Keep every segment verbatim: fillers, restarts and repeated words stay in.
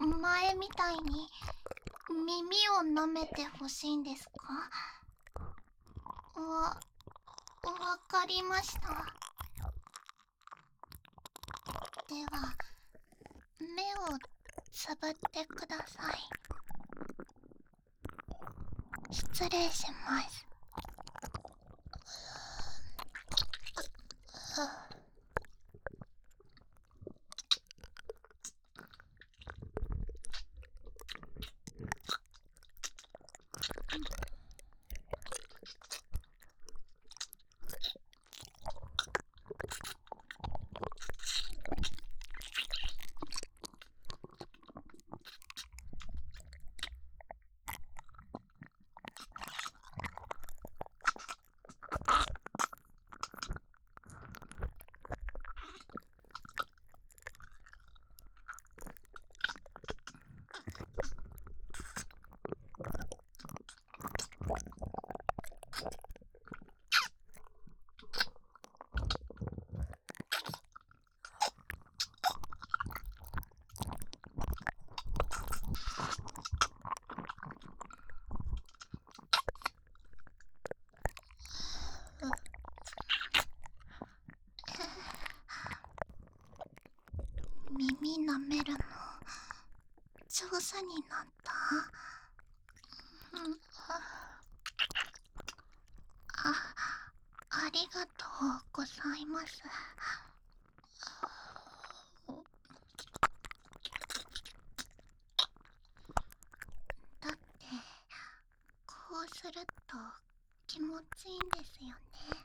前みたいに耳を舐めてほしいんですか？わ、わかりました。では、目をつぶってください。失礼します。耳舐めるの上手になった？あ、ありがとうございます。だってこうすると気持ちいいんですよね。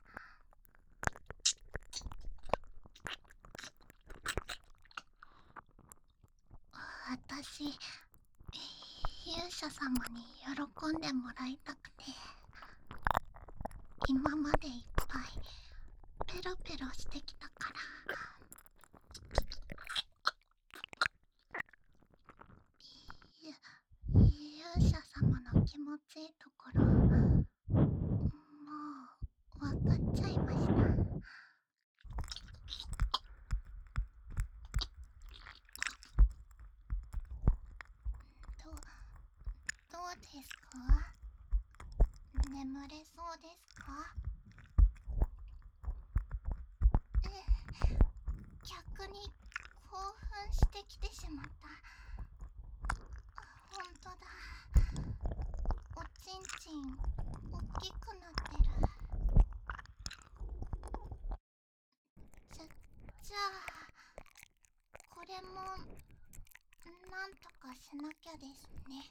私、勇者様に喜んでもらいたくて、今までいっぱいペロペロしてきたから。ゆ勇者様の気持ちいいところ、もうわかっちゃいました。ど、どうですか？眠れそうですか？逆に興奮してきてしまった。ほんとだ。おちんちんおっきくなってる。じゃ、じゃあこれもなんとかしなきゃですね。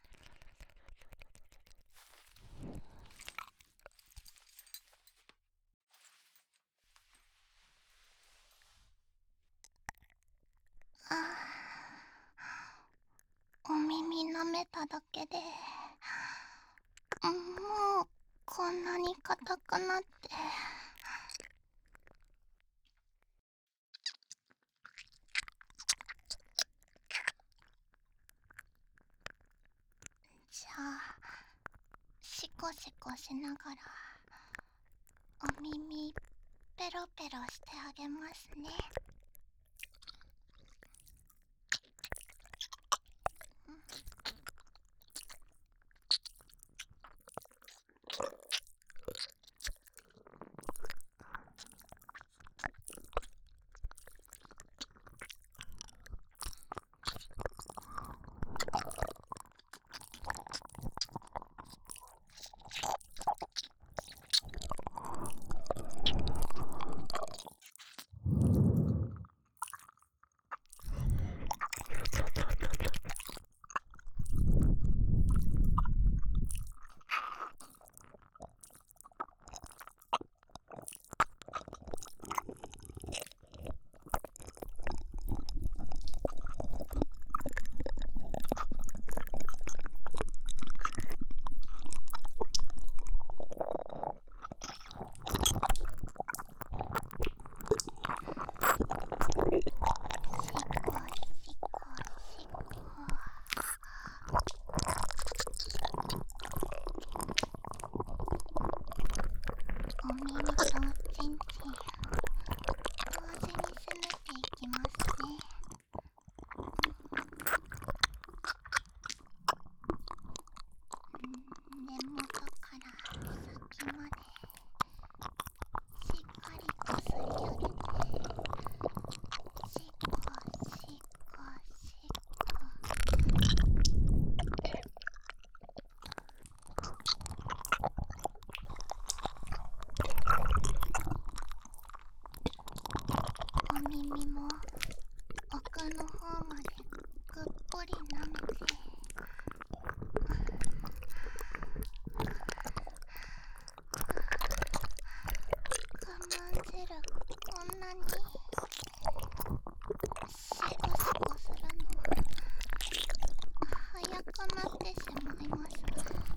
お耳舐めただけでもうこんなに硬くなって。じゃあシコシコしながらお耳ペロペロしてあげますね。お耳とおちんちん同時に攻めていきますね。 みも奥の方までぐっぽり舐めて、我慢汁こんなにシコシコするの早くなってしまいます。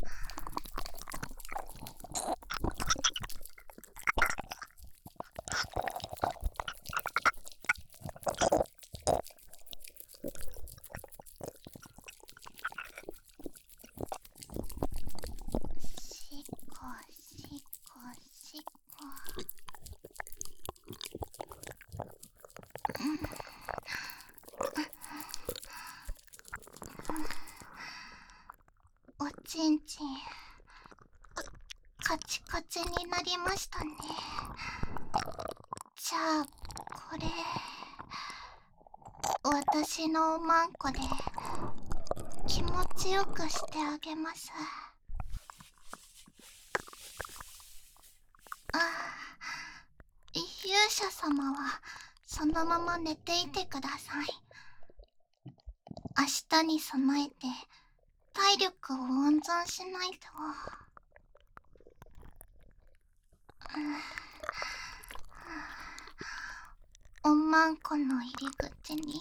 しこしこしこ。おちんちんカチカチになりましたね。じゃあこれ私のおまんこで気持ちよくしてあげます。ああ、勇者様はそのまま寝ていてください。明日に備えて体力を温存しないと。おまんこの入り口に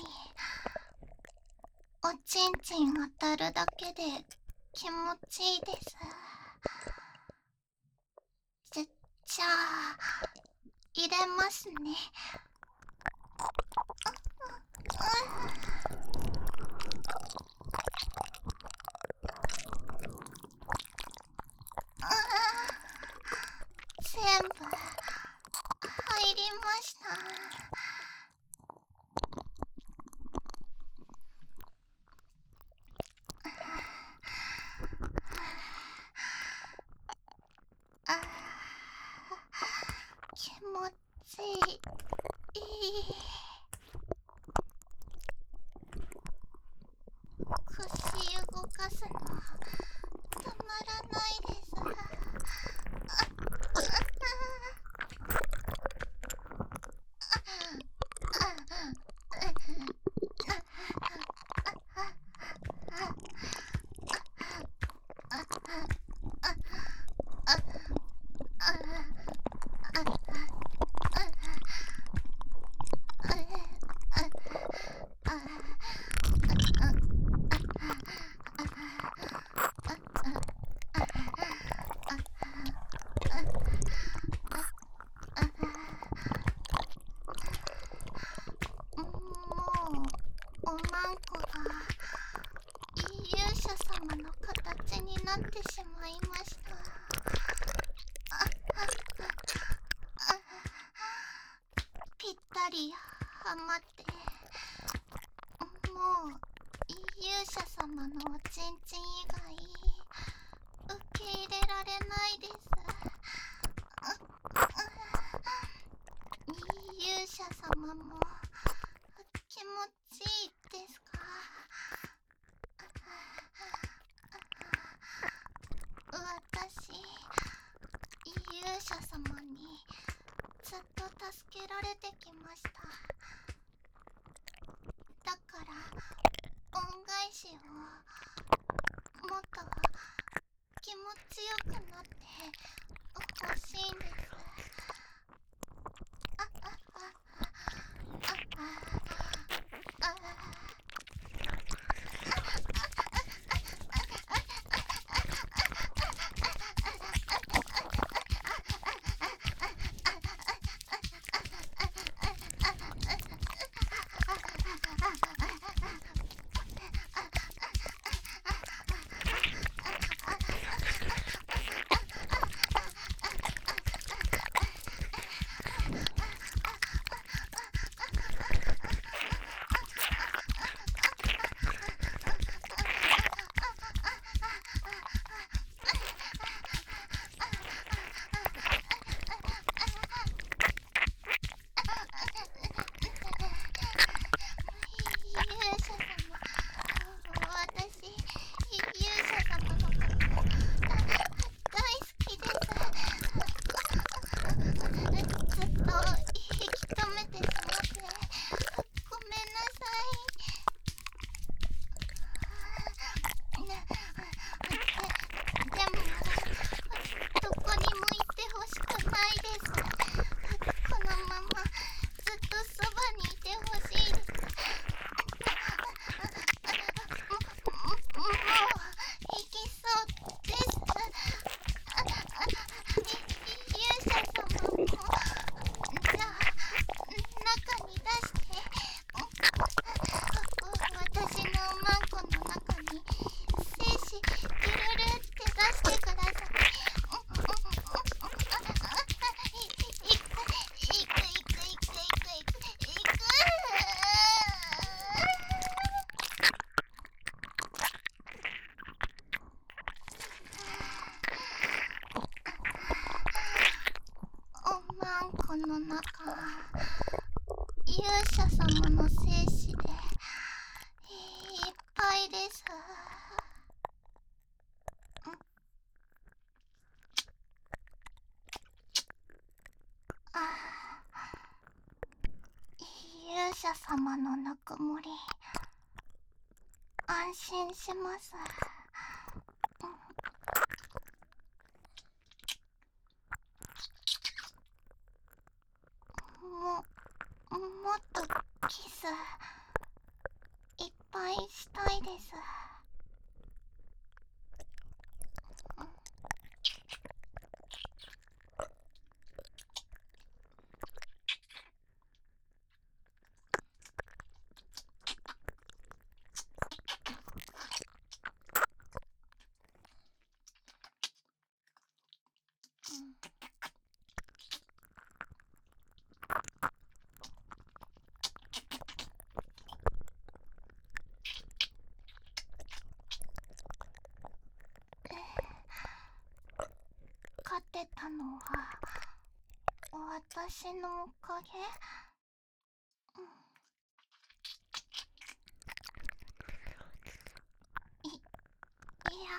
おちんちん当たるだけで気持ちいいです。じゃ、じゃあ入れますね。全部入りました。あ、気持ちいい。腰動かすのたまらないです。おまんこが勇者様の形になってしまいました。ぴったりはまって、もう勇者様のおちんちん以外受け入れられないです。勇者様も気持ちいいですか？私、勇者様にずっと助けられてきました。だから恩返しをもっと気持ちよくなってほしいんです。ああああ様の精子でいっぱいです。あ勇者様のぬくもり安心します。ももっとキスいっぱいしたいです。勝てたのは私のおかげ？い、いや、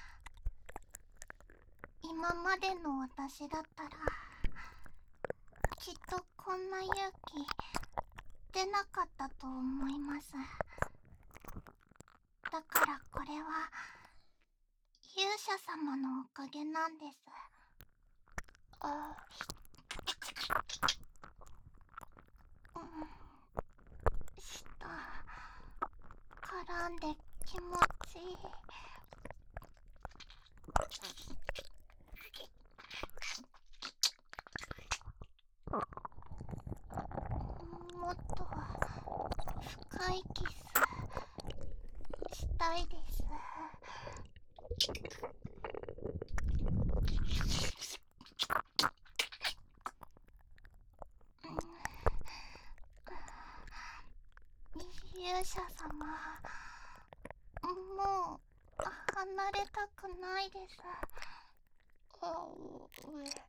今までの私だったらきっとこんな勇気出なかったと思います。だからこれは勇者様のおかげなんです。あ、うん、舌絡んで気持ちいい。もっと深いキスしたいです。勇者様、もう離れたくないです。あうえ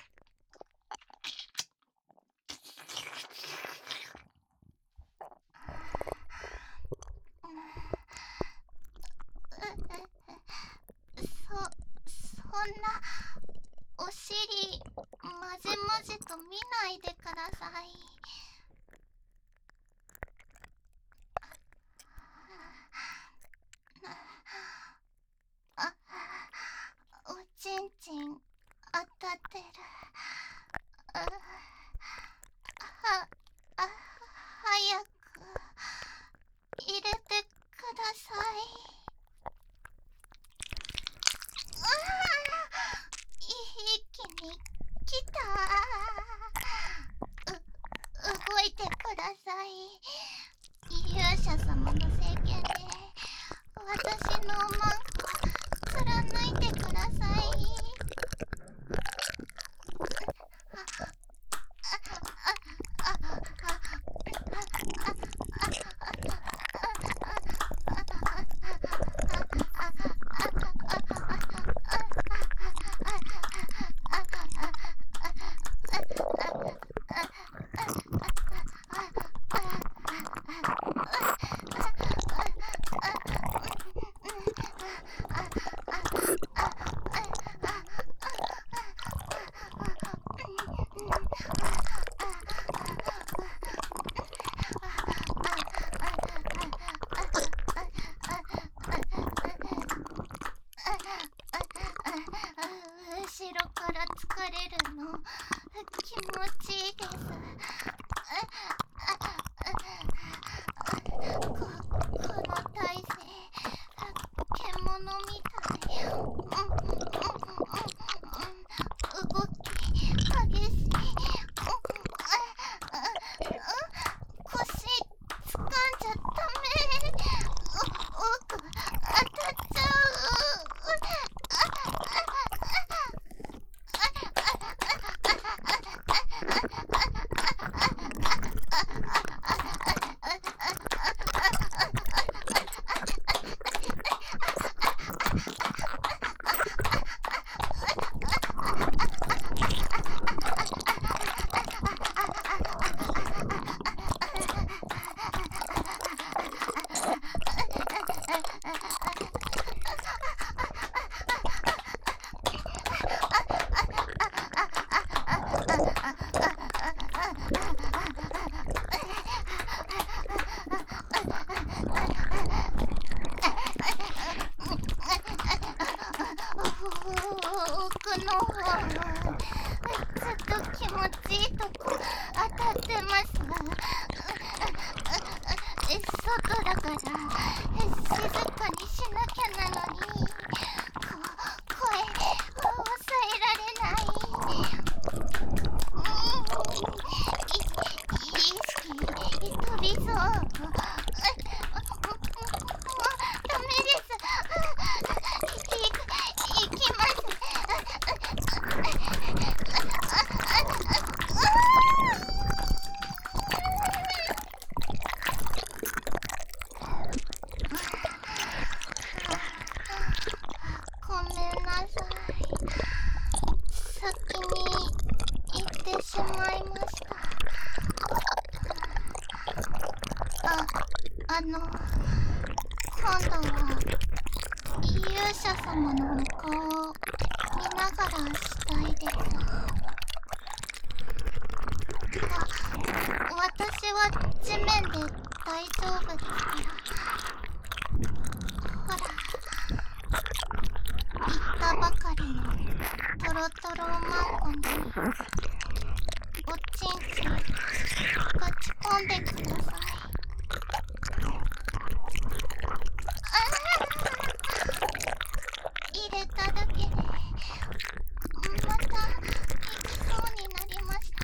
そ、そんなお尻まじまじと見ないでください。あ、おちんちん当たってる。あ、は、あ、早く入れてください。ああ、一気に来た。う、動いてください。勇者様の聖剣で私のおまんこ貫いてください。 りそう。ダメです。いきます。ごめんなさい。先に行ってしまいました。あ、あの、今度は勇者様のお顔を見ながらしたいです。あ、私は地面で大丈夫ですから。ほら、言ったばかりのトロトロマンコにおちんちんぶち込んでください。入れただけでまた行きそうになりました。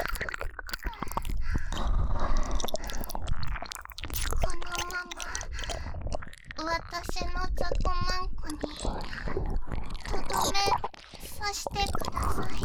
このまま私の雑魚マンコにとどめさしてください。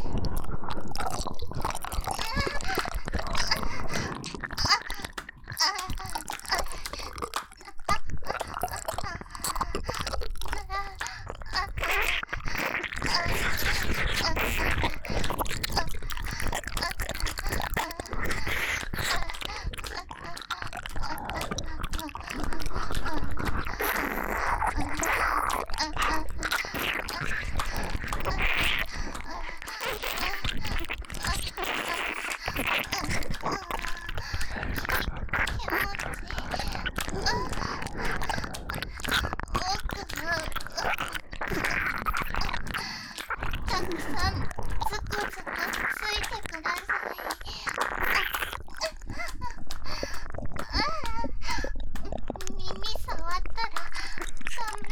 たくさんズコズコついてください。耳触ったらダメ。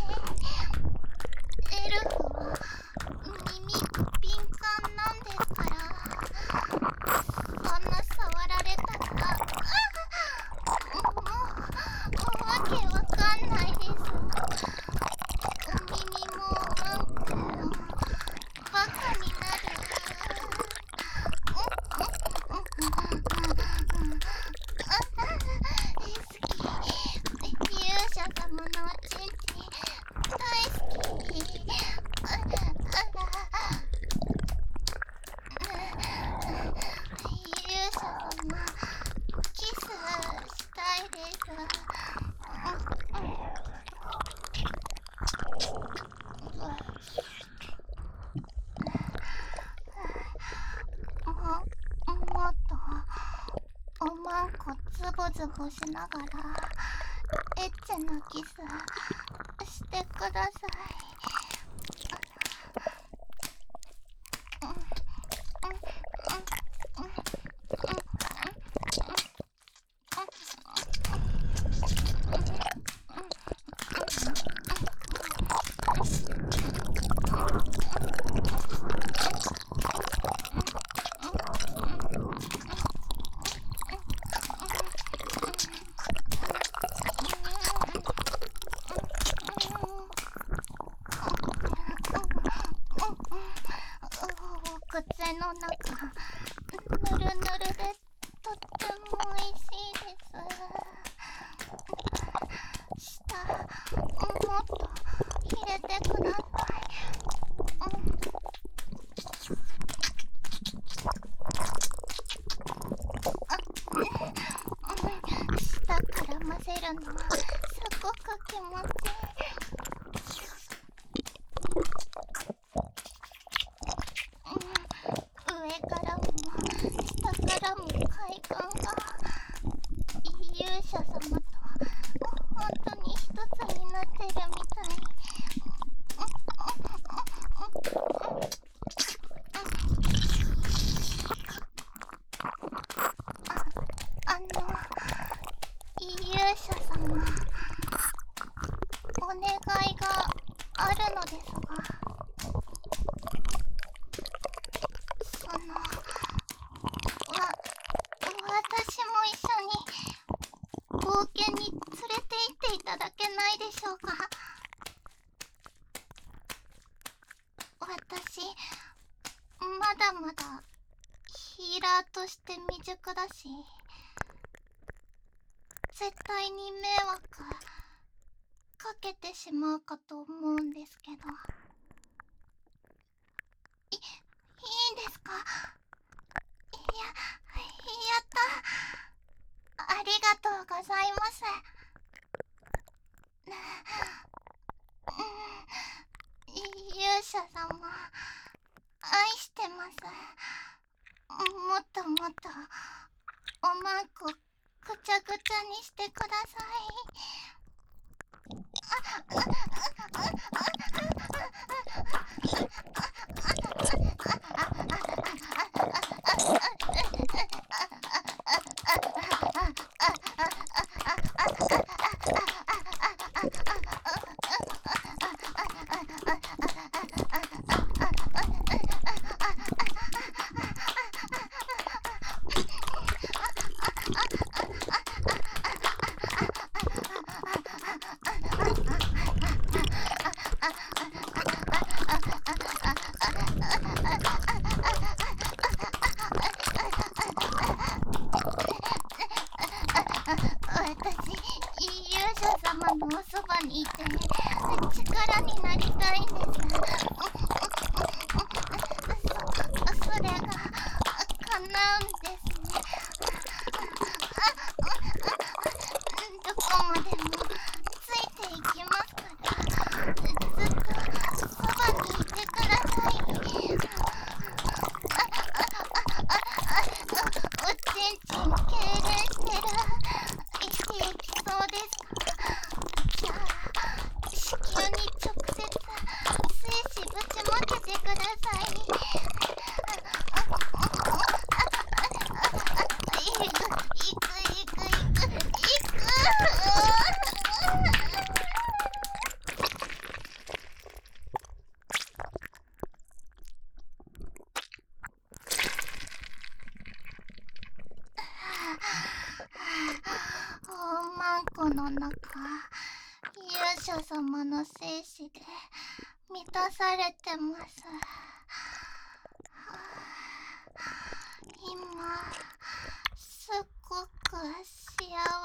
エルフは耳敏感なんですから。そんな触られたらもうわけわかんないです。お耳もワンコもバカになる。勇者様のおちんちん大好き。あら勇者様キスしたいです。ももっとおまんこズボズボしながらエッチなキスしてください。口の中ぬるぬるでとってもおいしいです。舌もっと入れてください。舌から混ぜるのはすごく気持ちいい。上からも下からも快感が。勇者様と本当に一つになってるみたい。あの勇者様、お願いがあるのですが。そのわ私も一緒に冒険に連れて行っていただけないでしょうか。私まだまだヒーラーとして未熟だし、絶対に迷惑かけてしまうかと思うんですけど、いいいんですか？いや、やった。ありがとうございます。うん、勇者様、愛してます。もっともっとおまんこぐちゃぐちゃにしてくださ私、勇者様のおそばにいて力になりたいんです。そ、それが叶うんですね。どこまでもついていきますから、ずっとそばにいてください。おちんちん痙攣してる。生きていきそうですか？じゃあ子宮に直接精子ぶちまけてください。いくいくいくいくいく。おまんこの中、勇者様の精子で満たされてます。今すっごく幸